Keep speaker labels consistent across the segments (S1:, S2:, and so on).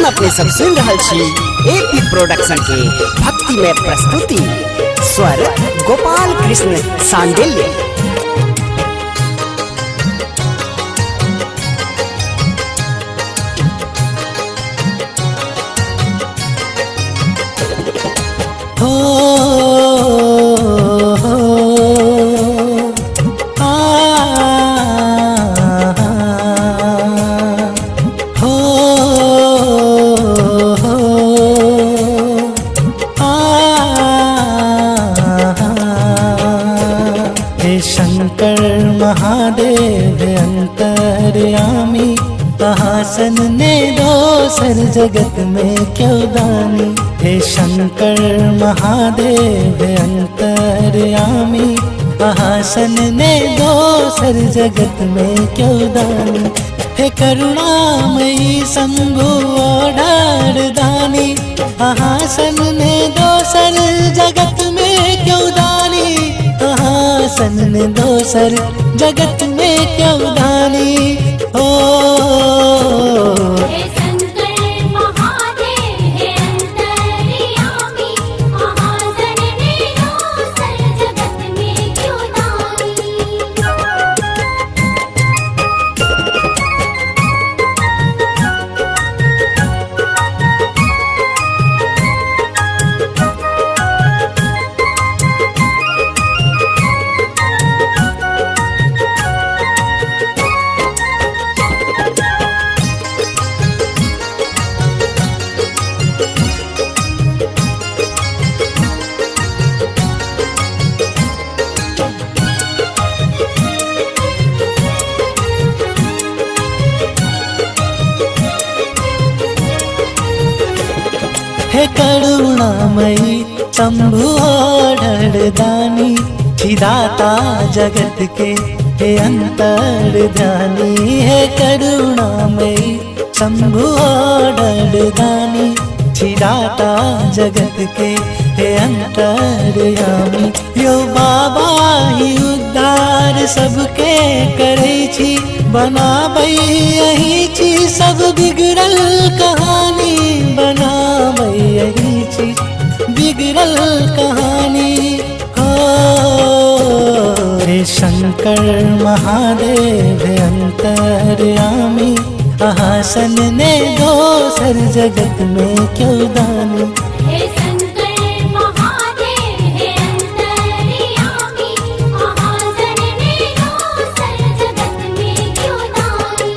S1: अपने सब सुन रहल छी एपी प्रोडक्शन के भक्ति में प्रस्तुति स्वर गोपाल कृष्ण सांडिल्य।
S2: शंकर महादेव अंतर्यामी आसन ने दोसर जगत में क्यों दानी। हे शंकर महादेव अंतर्यामी आसन ने दोसर जगत में क्यों दानी। हे करुणामयी शंभु ओढ़ दानी आसन ने दोसर जगत में क्यों दानी। आसन ने दोसर जगत में क्यों दानी। ओ
S3: हे शंकर महादेव हे अंतर्यामी आसन ने दोसर जगत में क्यों दानी।
S2: हे करुणामयी शंभु ओढ़ दानी छिदाता जगत के हे अंतर्ध्यानी। हे करुणामयी शंभु ओढ़ दानी छिदाता जगत के हे अंतर्यामी। यो बाबा ही उद्धार सबके करे छी बनाबै यही छी सब बिगड़ल कहानी। बनाबै यही छी बिगड़ल कहानी। हो हे शंकर महादेव अंतर्यामी आसन ने दोसर जगत में क्यों दानी।
S3: हे शंकर महादेव हे अंतर्यामी आसन ने दोसर जगत में क्यों दानी।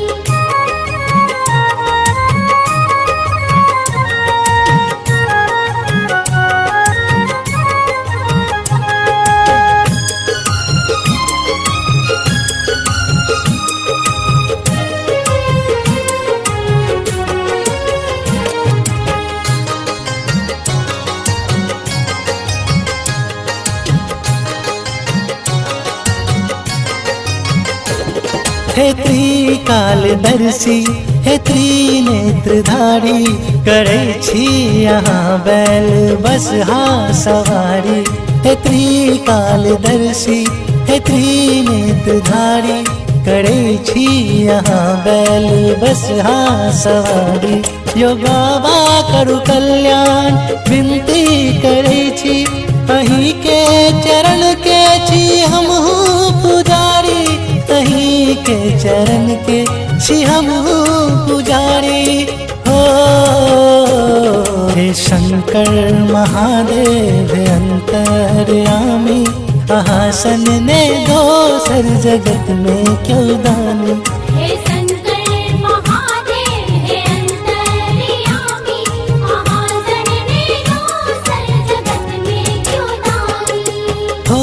S2: हे त्रिकालदर्शी हे त्रिनेत्रधारी करे छी यहाँ बैल बसहा सवारी। हे त्रिकालदर्शी हे त्रिनेत्रधारी करे छी यहाँ बैल बसहा सवारी। यो बाबा करु कल्याण विनती करे छी अहीं के चरण के छी हमहु पुजारी। अहीं के चरण के छी हमहु पुजारी। हो हे शंकर महादेव अंतर्यामी आसन ने दोसर जगत में क्यों दानी।
S3: हे शंकर महादेव हे अंतर्यामी आसन ने दोसर जगत में क्यों दानी।
S2: हो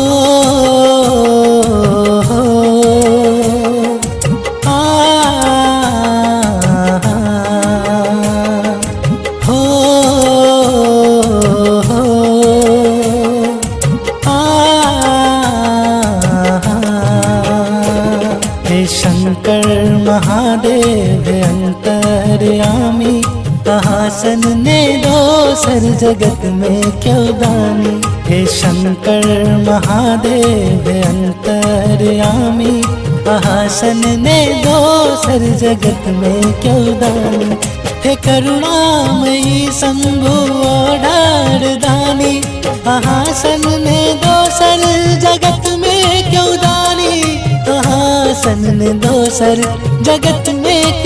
S2: शंकर महादेव अंतर्यामी आसन ने दोसर जगत में क्यों दानी। हे शंकर महादेव अंतर्यामी आसन ने दोसर जगत में क्यों दानी। हे करुणामयी शंभु ओढ़ार दानी, आसन ने दोसर जगत में क्यों दानी, आसन ने दोसर जगत में